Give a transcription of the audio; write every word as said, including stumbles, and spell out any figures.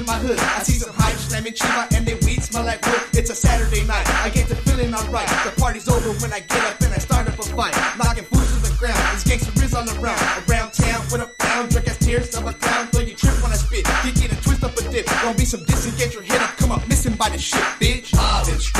my hood. I see some hype slamming chiba and they weed smell like wood. It's a Saturday night, I get the feeling alright. The party's over when I get up and I start up a fight. Knocking fools to the ground, this gangster is all around. Around town with a pound, drunk as tears of a clown. Though you trip when I spit, you get a twist up a dip. Gonna be some diss and get your head up, come up missing by the shit, bitch. I've been